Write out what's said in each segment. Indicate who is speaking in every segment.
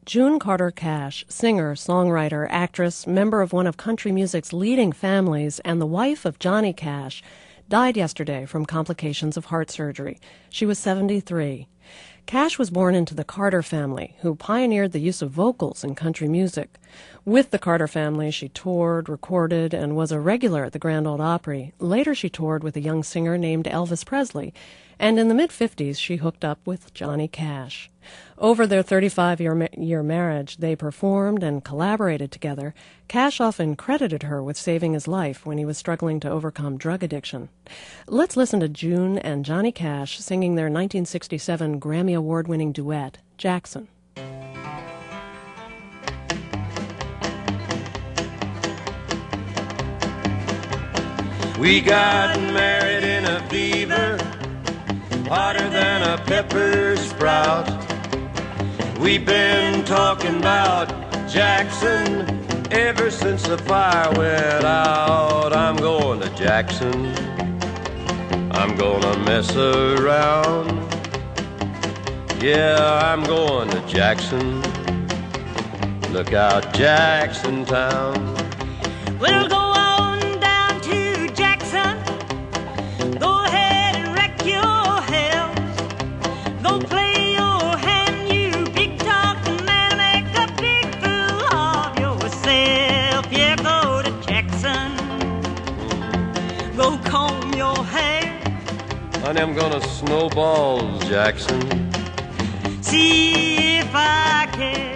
Speaker 1: June Carter Cash, singer, songwriter, actress, member of one of country music's leading families, and the wife of Johnny Cash, died yesterday from complications of heart surgery. She was 73. Cash was born into the Carter family, who pioneered the use of vocals in country music. With the Carter family, she toured, recorded, and was a regular at the Grand Ole Opry. Later, she toured with a young singer named Elvis Presley, and in the mid-50s, she hooked up with Johnny Cash. Over their 35-year marriage, they performed and collaborated together. Cash often credited her with saving his life when he was struggling to overcome drug addiction. Let's listen to June and Johnny Cash singing their 1967 Grammy Award-winning duet, Jackson.
Speaker 2: We got married in a fever, hotter than a pepper sprout. We've been talking about Jackson ever since the fire went out. I'm going to Jackson, I'm gonna mess around. Yeah, I'm going to Jackson, look out Jackson Town.
Speaker 3: We'll go on down to Jackson, go ahead and wreck your house. Go play your hand, you big talking man, make a big fool of yourself. Yeah, go to Jackson, go comb your hair.
Speaker 2: Honey, I'm gonna snowball Jackson,
Speaker 3: see if I care.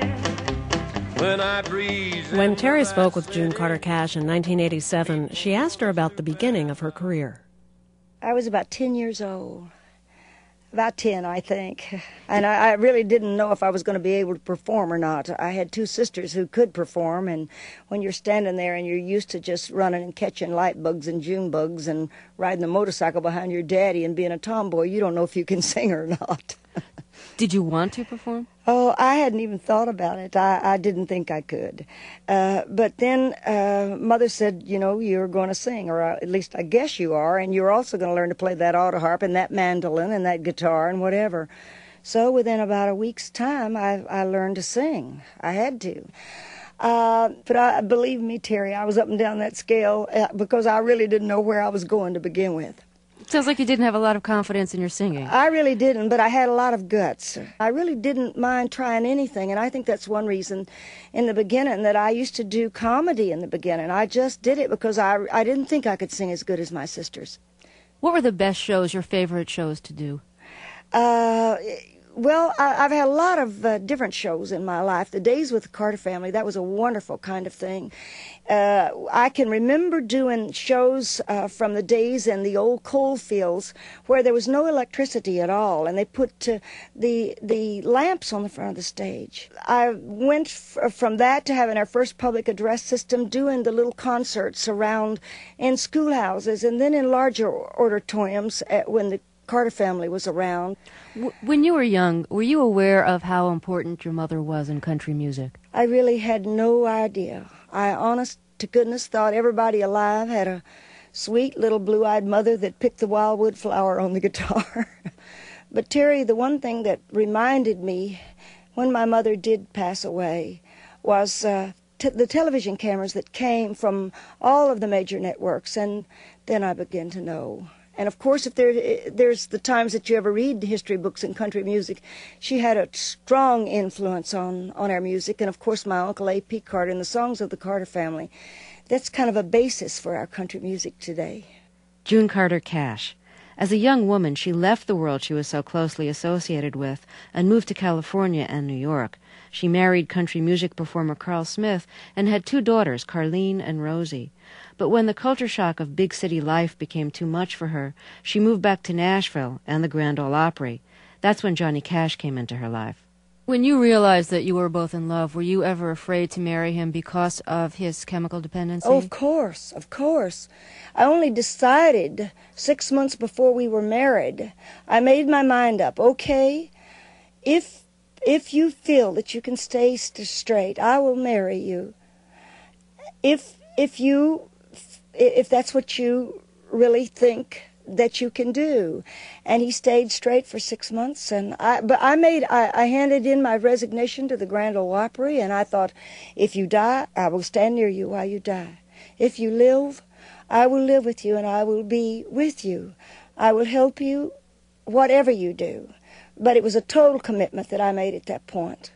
Speaker 1: When Terry spoke with June Carter Cash in 1987, she asked her about the beginning of her career.
Speaker 4: I was about 10 years old. About 10, I think. And I really didn't know if I was going to be able to perform or not. I had two sisters who could perform, and when you're standing there and you're used to just running and catching light bugs and June bugs and riding the motorcycle behind your daddy and being a tomboy, you don't know if you can sing or not.
Speaker 5: Did you want to perform?
Speaker 4: Oh, I hadn't even thought about it. I didn't think I could. But then Mother said, you know, you're going to sing, or at least I guess you are, and you're also going to learn to play that auto harp and that mandolin and that guitar and whatever. So within about a week's time, I learned to sing. I had to. But believe me, Terry, I was up and down that scale because I really didn't know where I was going to begin with.
Speaker 5: Sounds like you didn't have a lot of confidence in your singing.
Speaker 4: I really didn't, but I had a lot of guts. I really didn't mind trying anything, and I think that's one reason in the beginning that I used to do comedy in the beginning. I just did it because I didn't think I could sing as good as my sisters.
Speaker 5: What were the best shows, your favorite shows to do?
Speaker 4: Well, I've had a lot of different shows in my life. The Days with the Carter Family, that was a wonderful kind of thing. I can remember doing shows from the days in the old coal fields where there was no electricity at all, and they put the lamps on the front of the stage. I went from that to having our first public address system, doing the little concerts around in schoolhouses, and then in larger auditoriums when the Carter family was around.
Speaker 5: When you were young, were you aware of how important your mother was in country music?
Speaker 4: I really had no idea. I, honest to goodness, thought everybody alive had a sweet little blue-eyed mother that picked the wildwood flower on the guitar. But Terry, the one thing that reminded me when my mother did pass away was the television cameras that came from all of the major networks, and then I began to know. And, of course, if there's the times that you ever read history books in country music, she had a strong influence on our music. And, of course, my Uncle A.P. Carter and the songs of the Carter family. That's kind of a basis for our country music today.
Speaker 5: June Carter Cash. As a young woman, she left the world she was so closely associated with and moved to California and New York. She married country music performer Carl Smith and had two daughters, Carlene and Rosie. But when the culture shock of big city life became too much for her, she moved back to Nashville and the Grand Ole Opry. That's when Johnny Cash came into her life. When you realized that you were both in love, were you ever afraid to marry him because of his chemical dependency?
Speaker 4: Oh, of course, of course. I only decided 6 months before we were married. I made my mind up, okay, if you feel that you can stay straight, I will marry you. If that's what you really think that you can do. And he stayed straight for 6 months, and I handed in my resignation to the Grand Ole Opry, and I thought, if you die, I will stand near you while you die. If you live, I will live with you, and I will be with you. I will help you, whatever you do. But it was a total commitment that I made at that point.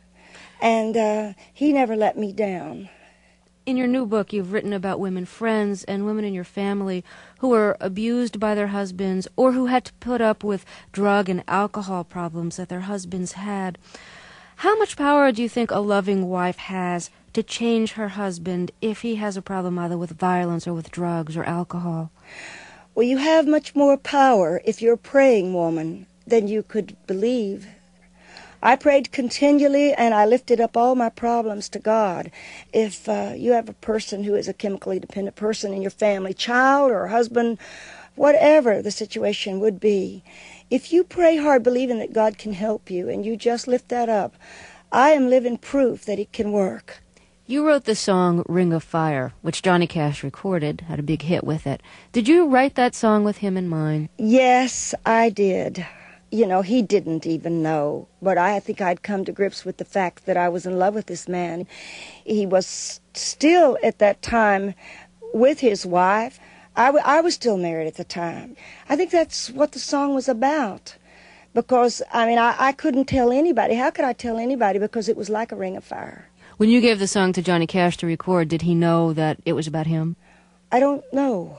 Speaker 4: And he never let me down.
Speaker 5: In your new book, you've written about women friends and women in your family who were abused by their husbands or who had to put up with drug and alcohol problems that their husbands had. How much power do you think a loving wife has to change her husband if he has a problem either with violence or with drugs or alcohol?
Speaker 4: Well, you have much more power if you're a praying woman than you could believe. I prayed continually, and I lifted up all my problems to God. If you have a person who is a chemically dependent person in your family, child or husband, whatever the situation would be, if you pray hard believing that God can help you and you just lift that up, I am living proof that it can work.
Speaker 5: You wrote the song Ring of Fire, which Johnny Cash recorded, had a big hit with it. Did you write that song with him in mind?
Speaker 4: Yes, I did. You know, he didn't even know, but I think I'd come to grips with the fact that I was in love with this man. He was still at that time with his wife. I was still married at the time. I think that's what the song was about, because, I mean, I couldn't tell anybody. How could I tell anybody? Because it was like a ring of fire.
Speaker 5: When you gave the song to Johnny Cash to record, did he know that it was about him?
Speaker 4: I don't know.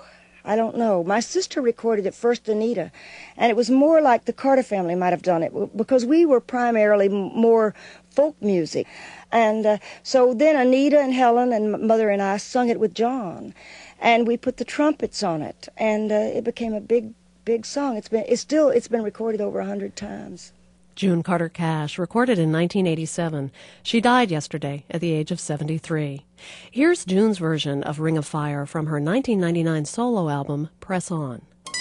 Speaker 4: My sister recorded it first, Anita, and it was more like the Carter family might have done it, because we were primarily more folk music. And so then Anita and Helen and Mother and I sung it with John, and we put the trumpets on it, and it became a big, big song. It's been recorded over 100 times.
Speaker 1: June Carter Cash, recorded in 1987. She died yesterday at the age of 73. Here's June's version of Ring of Fire from her 1999 solo album, Press On.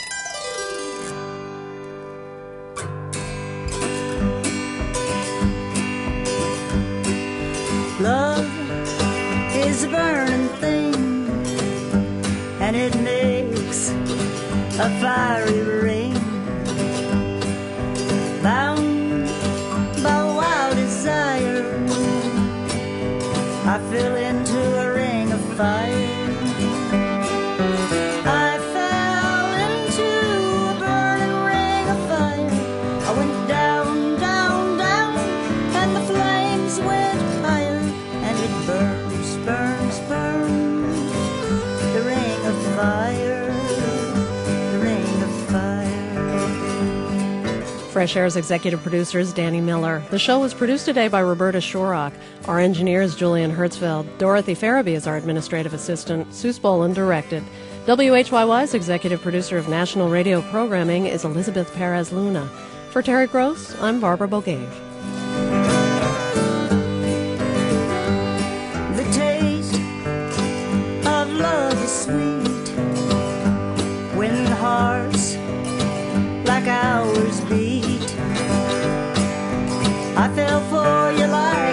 Speaker 3: Love is a burning thing, and it makes a fiery ring. Bound by wild desire, I fell into a ring of fire. I fell into a burning ring of fire. I went down, down, down, and the flames went higher, and it burns, burns, burns, the ring of fire, the ring of fire.
Speaker 1: Fresh Air's executive producer is Danny Miller. The show was produced today by Roberta Shorrock. Our engineer is Julian Hertzfeld. Dorothy Farabee is our administrative assistant. Sue Spolin directed. WHYY's executive producer of national radio programming is Elizabeth Perez Luna. For Terry Gross, I'm Barbara Bogave.
Speaker 3: The taste of love is sweet when hearts like ours beat. I fell for your life.